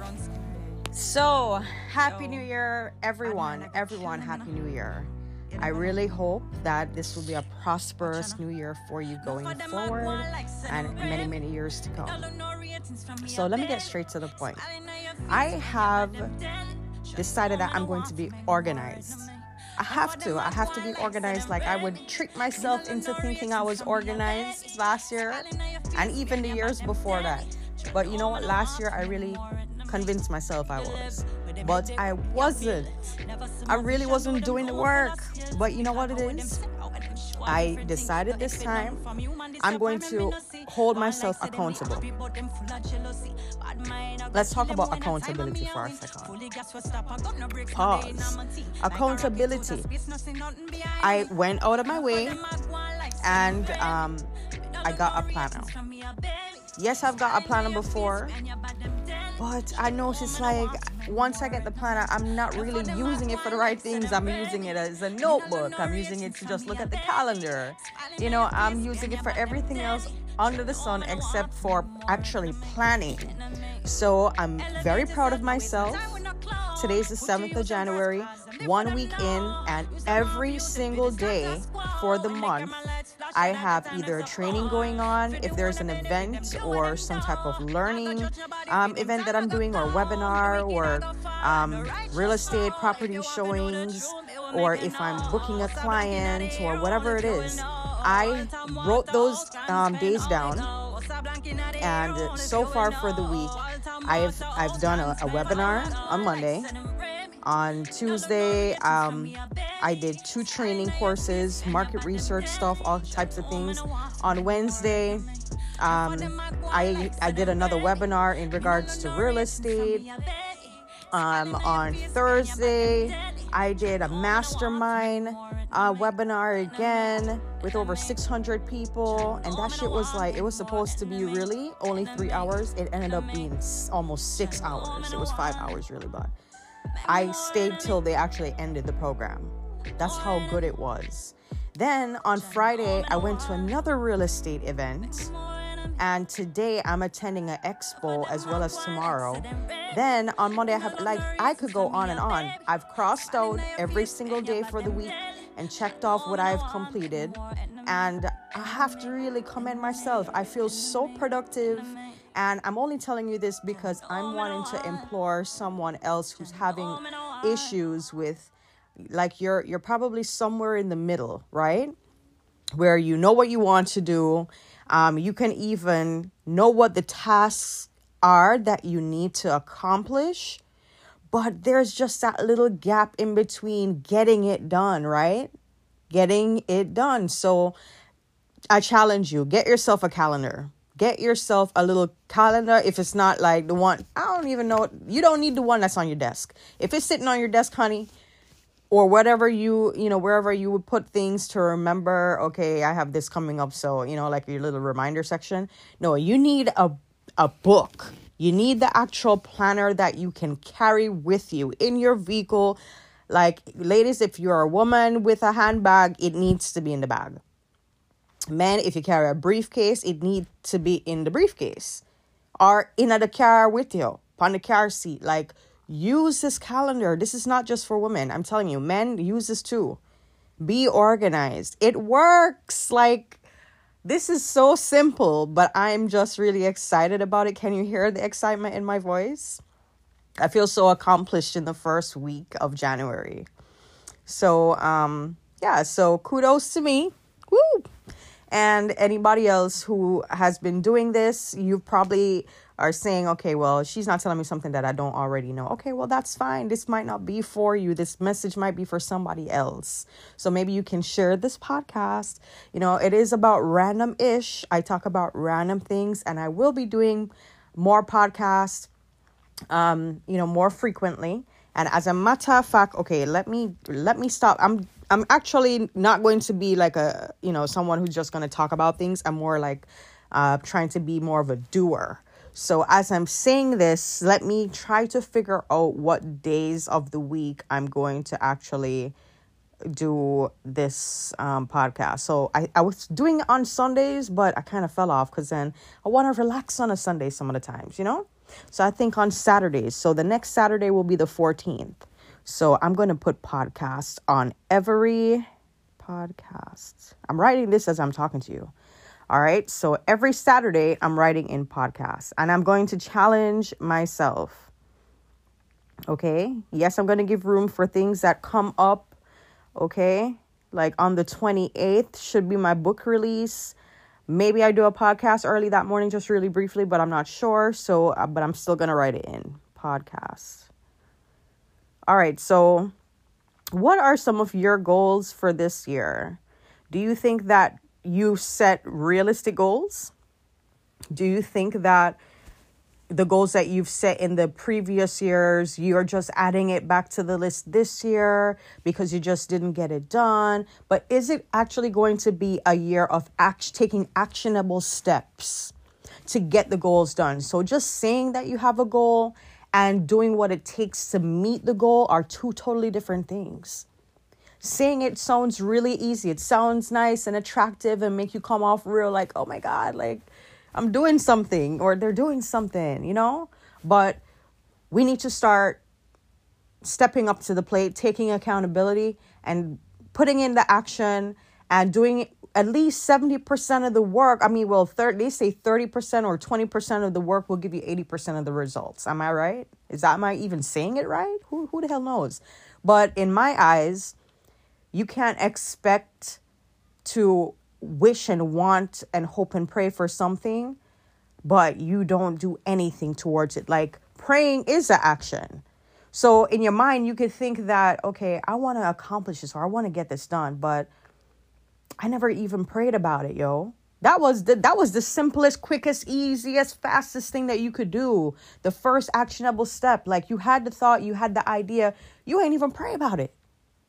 So, Happy New Year, everyone. Everyone, Happy New Year. I really hope that this will be a prosperous new year for you going forward and many, many years to come. So, let me get straight to the point. I have decided that I'm going to be organized. I have to be organized. Like, I would trick myself into thinking I was organized last year and even the years before that. But you know what? Last year, I really convinced myself I was. But I wasn't. I really wasn't doing the work. But you know what it is? I decided this time I'm going to hold myself accountable. Let's talk about accountability for a second. Pause. Accountability. I went out of my way and I got a planner. Yes, I've got a planner before, but I noticed like once I get the planner, I'm not really using it for the right things. I'm using it as a notebook. I'm using it to just look at the calendar. You know, I'm using it for everything else under the sun except for actually planning. So I'm very proud of myself. Today's the 7th of January, 1 week in, and every single day for the month, I have either a training going on, if there's an event or some type of learning event that I'm doing, or webinar, or real estate property showings, or if I'm booking a client or whatever it is. I wrote those days down, and so far for the week, I've done a webinar on Monday. On Tuesday, I did 2 training courses, market research stuff, all types of things. On Wednesday, I did another webinar in regards to real estate. On Thursday, I did a mastermind webinar again with over 600 people, and that shit was like, it was supposed to be really only 3 hours. It ended up being almost 6 hours. It was 5 hours really, but I stayed till they actually ended the program. That's how good it was. Then on Friday, I went to another real estate event. And today I'm attending an expo as well as tomorrow. Then on Monday, I could go on and on. I've crossed out every single day for the week and checked off what I've completed. And I have to really commend myself. I feel so productive. And I'm only telling you this because I'm wanting to implore someone else who's having issues with, like, you're probably somewhere in the middle, right? Where you know what you want to do. You can even know what the tasks are that you need to accomplish, but there's just that little gap in between getting it done, right? Getting it done. So I challenge you, get yourself a calendar. Get yourself a little calendar. If it's not like the one, I don't even know. You don't need the one that's on your desk. If it's sitting on your desk, honey, or whatever wherever you would put things to remember, okay, I have this coming up. So, like your little reminder section. No, you need a book. You need the actual planner that you can carry with you in your vehicle. Like, ladies, if you're a woman with a handbag, it needs to be in the bag. Men, if you carry a briefcase, it needs to be in the briefcase or in the car with you, on the car seat. Like, use this calendar. This is not just for women. I'm telling you, men, use this too. Be organized. It works. Like, this is so simple, but I'm just really excited about it. Can you hear the excitement in my voice? I feel so accomplished in the first week of January. So, so kudos to me. Woo! And anybody else who has been doing this, you probably are saying, okay, well, she's not telling me something that I don't already know. Okay, well, that's fine. This might not be for you. This message might be for somebody else. So maybe you can share this podcast. It is about random-ish. I talk about random things, and I will be doing more podcasts, more frequently. And as a matter of fact, okay, let me stop. I'm actually not going to be like someone who's just going to talk about things. I'm more like trying to be more of a doer. So as I'm saying this, let me try to figure out what days of the week I'm going to actually do this podcast. So I was doing it on Sundays, but I kind of fell off because then I want to relax on a Sunday some of the times, So I think on Saturdays. So the next Saturday will be the 14th. So I'm going to put podcasts on every podcast. I'm writing this as I'm talking to you. All right. So every Saturday I'm writing in podcasts, and I'm going to challenge myself. Okay. Yes, I'm going to give room for things that come up. Okay. Like on the 28th should be my book release. Maybe I do a podcast early that morning, just really briefly, but I'm not sure. So, but I'm still going to write it in podcasts. All right. So what are some of your goals for this year? Do you think that you set realistic goals? Do you think that the goals that you've set in the previous years, you're just adding it back to the list this year because you just didn't get it done? But is it actually going to be a year of taking actionable steps to get the goals done? So just saying that you have a goal and doing what it takes to meet the goal are two totally different things. Saying it sounds really easy. It sounds nice and attractive and make you come off real like, oh my God, like I'm doing something, or they're doing something, you know? But we need to start stepping up to the plate, taking accountability and putting in the action and doing at least 70% of the work. I mean, well, they say 30% or 20% of the work will give you 80% of the results. Am I right? Am I even saying it right? Who the hell knows? But in my eyes, you can't expect to wish and want and hope and pray for something, but you don't do anything towards it. Like praying is an action. So in your mind, you could think that, okay, I want to accomplish this or I want to get this done, but I never even prayed about it, yo. That was the simplest, quickest, easiest, fastest thing that you could do. The first actionable step. Like you had the thought, you had the idea, you ain't even pray about it.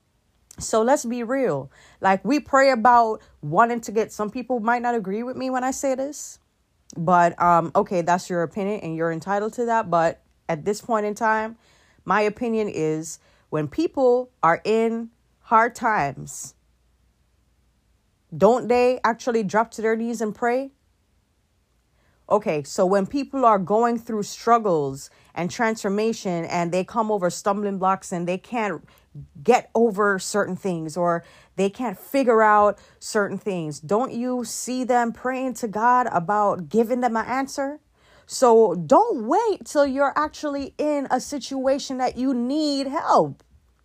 So let's be real. Like we pray about wanting to get, some people might not agree with me when I say this, but okay, that's your opinion and you're entitled to that. But at this point in time, my opinion is when people are in hard times, don't they actually drop to their knees and pray? Okay, so when people are going through struggles and transformation and they come over stumbling blocks and they can't get over certain things or they can't figure out certain things, don't you see them praying to God about giving them an answer? So don't wait till you're actually in a situation that you need help.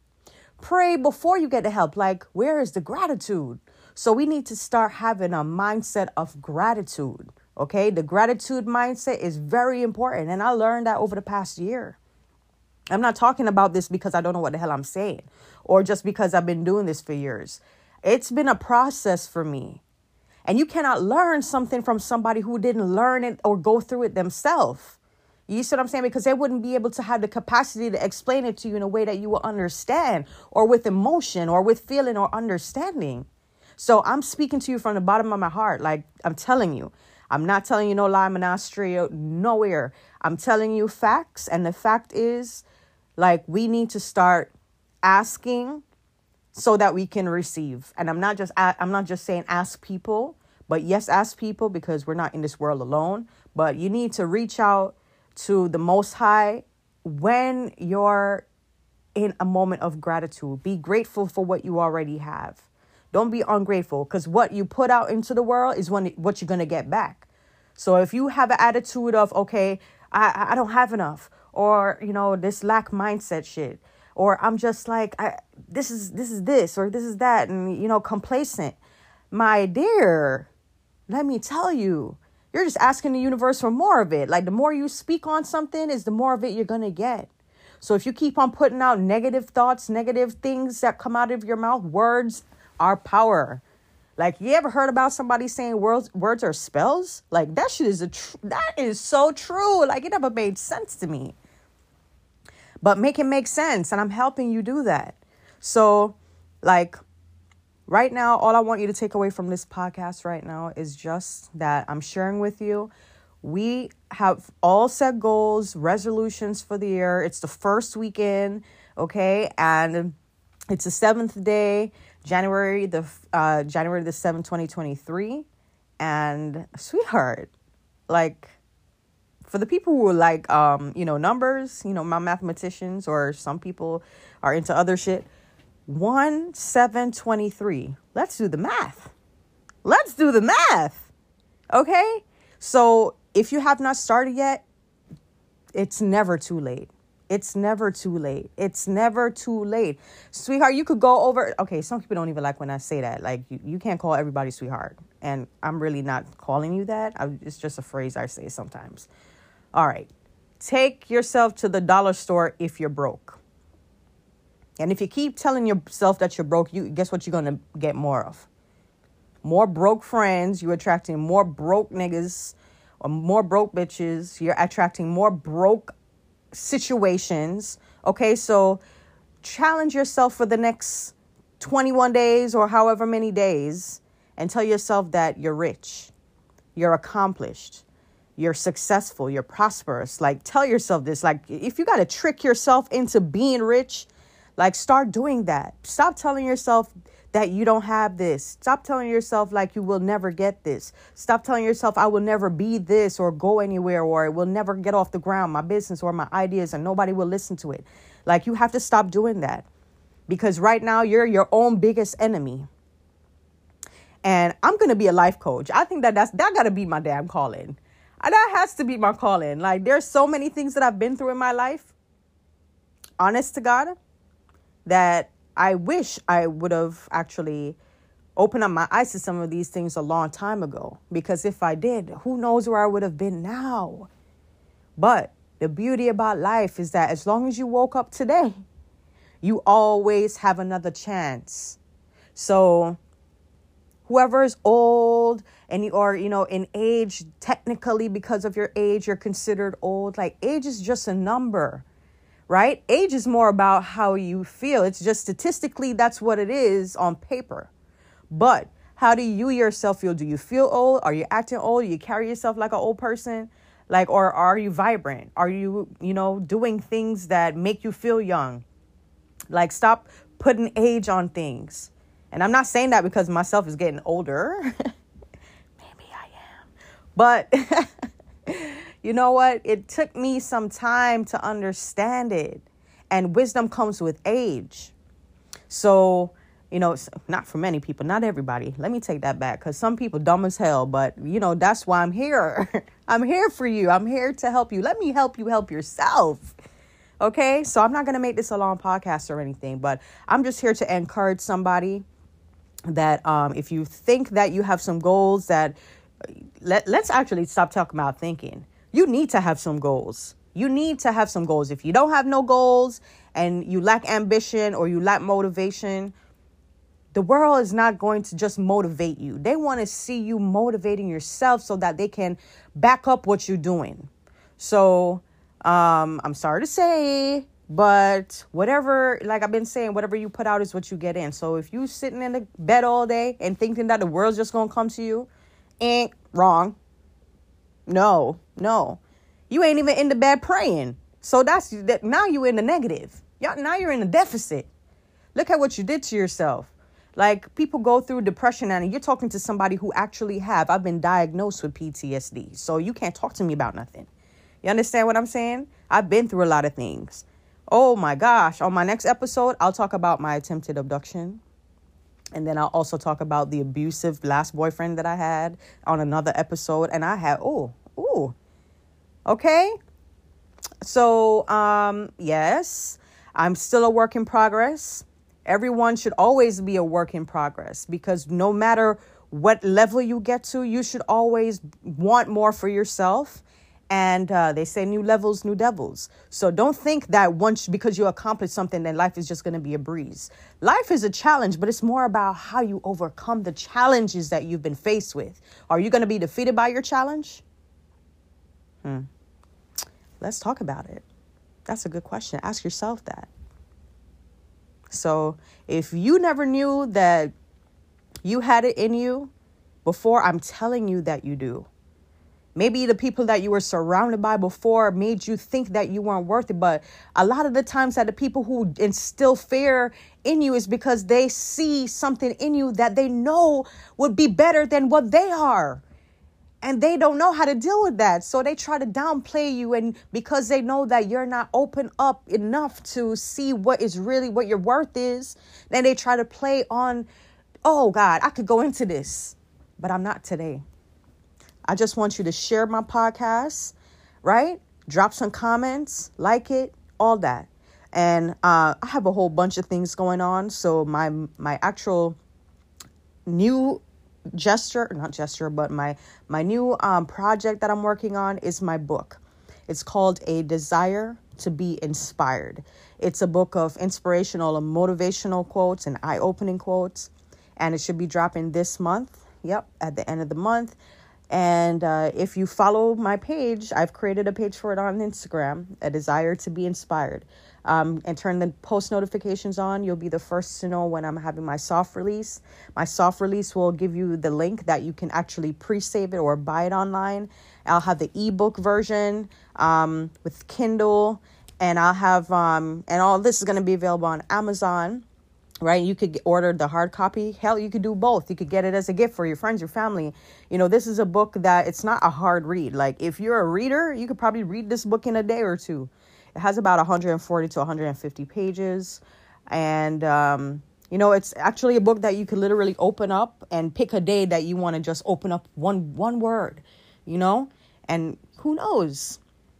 Pray before you get the help. Like, where is the gratitude? So we need to start having a mindset of gratitude. Okay, the gratitude mindset is very important. And I learned that over the past year. I'm not talking about this because I don't know what the hell I'm saying or just because I've been doing this for years. It's been a process for me. And you cannot learn something from somebody who didn't learn it or go through it themselves. You see what I'm saying? Because they wouldn't be able to have the capacity to explain it to you in a way that you will understand, or with emotion or with feeling or understanding. So I'm speaking to you from the bottom of my heart. Like I'm telling you, I'm not telling you no lie, I'm not straight nowhere. I'm telling you facts. And the fact is, like, we need to start asking so that we can receive. And I'm not just saying ask people, but yes, ask people, because we're not in this world alone. But you need to reach out to the Most High when you're in a moment of gratitude. Be grateful for what you already have. Don't be ungrateful, because what you put out into the world is what you're going to get back. So if you have an attitude of, okay, I don't have enough, or, you know, this lack mindset shit, or I'm just like, this is this, or this is that, and, you know, complacent. My dear, let me tell you, you're just asking the universe for more of it. Like the more you speak on something is the more of it you're going to get. So if you keep on putting out negative thoughts, negative things that come out of your mouth, words are power. Like, you ever heard about somebody saying words are spells? Like, that shit is that is so true. Like, it never made sense to me. But make it make sense, and I'm helping you do that. So, like, right now, all I want you to take away from this podcast right now is just that I'm sharing with you. We have all set goals, resolutions for the year. It's the first weekend, okay? And it's the 7th day, January the 7th, 2023. And sweetheart, like, For the people who are like, numbers, my mathematicians, or some people are into other shit. 1, 7, 23. Let's do the math. Okay? So if you have not started yet, it's never too late. Sweetheart, you could go over. Okay, some people don't even like when I say that. Like, you can't call everybody sweetheart. And I'm really not calling you that. It's just a phrase I say sometimes. All right. Take yourself to the dollar store if you're broke. And if you keep telling yourself that you're broke, guess what you're going to get more of? More broke friends. You're attracting more broke niggas or more broke bitches. You're attracting more broke situations. Okay, so challenge yourself for the next 21 days or however many days and tell yourself that you're rich, you're accomplished, you're successful, you're prosperous. Like, tell yourself this. Like, if you got to trick yourself into being rich, like, start doing that. Stop telling yourself that you don't have this. Stop telling yourself like you will never get this. Stop telling yourself I will never be this or go anywhere, or it will never get off the ground, my business or my ideas, and nobody will listen to it. Like, you have to stop doing that, because right now you're your own biggest enemy. And I'm going to be a life coach. I think that got to be my damn calling. That has to be my calling. Like, there's so many things that I've been through in my life, honest to God, that I wish I would have actually opened up my eyes to some of these things a long time ago. Because if I did, who knows where I would have been now. But the beauty about life is that as long as you woke up today, you always have another chance. So whoever is old or in age, technically because of your age, you're considered old. Like, age is just a number. Right? Age is more about how you feel. It's just statistically, that's what it is on paper. But how do you yourself feel? Do you feel old? Are you acting old? Do you carry yourself like an old person? Like, or are you vibrant? Are you, doing things that make you feel young? Like, stop putting age on things. And I'm not saying that because myself is getting older. Maybe I am. But you know what? It took me some time to understand it. And wisdom comes with age. So, not for many people, not everybody. Let me take that back, because some people dumb as hell. But, that's why I'm here. I'm here for you. I'm here to help you. Let me help you help yourself. Okay? So I'm not going to make this a long podcast or anything, but I'm just here to encourage somebody that if you think that you have some goals, that let's actually stop talking about thinking. You need to have some goals. You need to have some goals. If you don't have no goals and you lack ambition or you lack motivation, the world is not going to just motivate you. They want to see you motivating yourself so that they can back up what you're doing. So I'm sorry to say, but whatever, like I've been saying, whatever you put out is what you get in. So if you sitting in the bed all day and thinking that the world's just going to come to you, wrong. No. You ain't even in the bed praying. So now you're in the negative. Now you're in the deficit. Look at what you did to yourself. Like, people go through depression, and you're talking to somebody who actually I've been diagnosed with PTSD. So you can't talk to me about nothing. You understand what I'm saying? I've been through a lot of things. Oh my gosh. On my next episode, I'll talk about my attempted abduction. And then I'll also talk about the abusive last boyfriend that I had on another episode. And I had, okay. So, yes, I'm still a work in progress. Everyone should always be a work in progress, because no matter what level you get to, you should always want more for yourself. And they say new levels, new devils. So don't think that because you accomplish something, then life is just going to be a breeze. Life is a challenge, but it's more about how you overcome the challenges that you've been faced with. Are you going to be defeated by your challenge? Let's talk about it. That's a good question. Ask yourself that. So if you never knew that you had it in you before, I'm telling you that you do. Maybe the people that you were surrounded by before made you think that you weren't worth it. But a lot of the times that the people who instill fear in you is because they see something in you that they know would be better than what they are. And they don't know how to deal with that. So they try to downplay you. And because they know that you're not open up enough to see what your worth is, then they try to play on, oh God, I could go into this, but I'm not today. I just want you to share my podcast, right? Drop some comments, like it, all that. And I have a whole bunch of things going on. So my actual new my new project that I'm working on is my book. It's called A Desire to Be Inspired. It's a book of inspirational and motivational quotes and eye-opening quotes. And it should be dropping this month. Yep, at the end of the month. And if you follow my page, I've created a page for it on Instagram, A Desire to Be Inspired. And turn the post notifications on. You'll be the first to know when I'm having my soft release. My soft release will give you the link that you can actually pre-save it or buy it online. I'll have the ebook version with Kindle, and I'll have and all this is going to be available on Amazon. Right? You could order the hard copy. Hell, you could do both. You could get it as a gift for your friends, your family. You know, this is a book that it's not a hard read. Like if you're a reader, you could probably read this book in a day or two. It has about 140 to 150 pages. And, you know, it's actually a book that you could literally open up and pick a day that you want to just open up one word, you know, and who knows?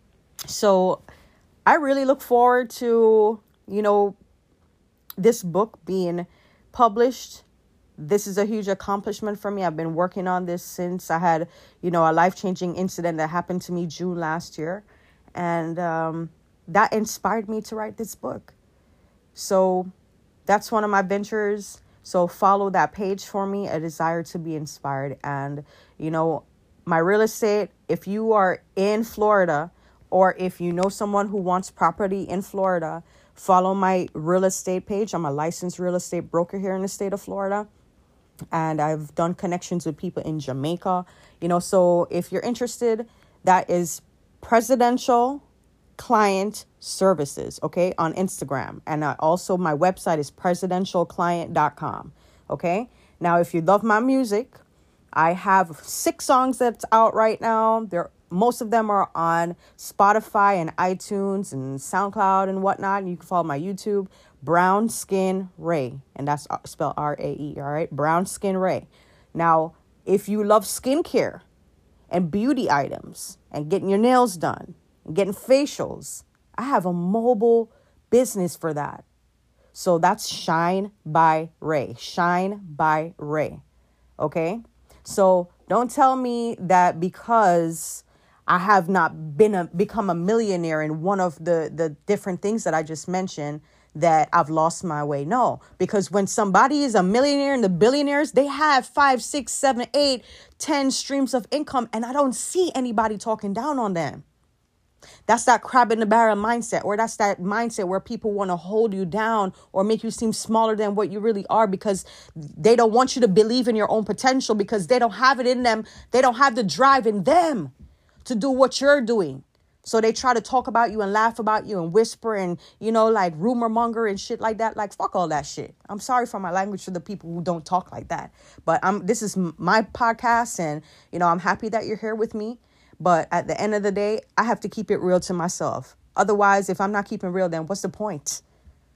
So I really look forward to, you know, this book being published. This is a huge accomplishment for me. I've been working on this since I had, you know, a life-changing incident that happened to me June last year. And, that inspired me to write this book. So that's one of my ventures. So follow that page for me, A Desire to Be Inspired. And, you know, my real estate, if you are in Florida or if you know someone who wants property in Florida, follow my real estate page. I'm a licensed real estate broker here in the state of Florida. And I've done connections with people in Jamaica. You know, so if you're interested, that is Presidential Client Services, okay, on Instagram. And also my website is presidentialclient.com, okay? Now, if you love my music, I have 6 songs that's out right now. Most of them are on Spotify and iTunes and SoundCloud and whatnot. And you can follow my YouTube, Brown Skin Ray, and that's spelled R-A-E, all right? Brown Skin Ray. Now, if you love skincare and beauty items and getting your nails done, getting facials, I have a mobile business for that. So that's Shine by Ray. Shine by Ray. Okay? So don't tell me that because I have not become a millionaire in one of the different things that I just mentioned that I've lost my way. No, because when somebody is a millionaire and the billionaires, they have 5, 6, 7, 8, 10 streams of income, and I don't see anybody talking down on them. That's that crab in the barrel mindset, or that's that mindset where people want to hold you down or make you seem smaller than what you really are because they don't want you to believe in your own potential because they don't have it in them. They don't have the drive in them to do what you're doing. So they try to talk about you and laugh about you and whisper and, you know, like rumor monger and shit like that. Like, fuck all that shit. I'm sorry for my language for the people who don't talk like that. But this is my podcast and, you know, I'm happy that you're here with me. But at the end of the day, I have to keep it real to myself. Otherwise, if I'm not keeping real, then what's the point?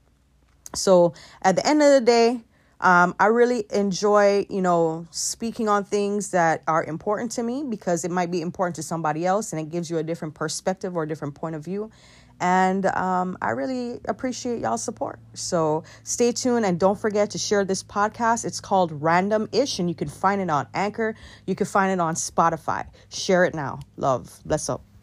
So at the end of the day, I really enjoy, you know, speaking on things that are important to me because it might be important to somebody else and it gives you a different perspective or a different point of view. And I really appreciate y'all's support. So stay tuned and don't forget to share this podcast. It's called Random-ish and you can find it on Anchor. You can find it on Spotify. Share it now. Love. Bless up.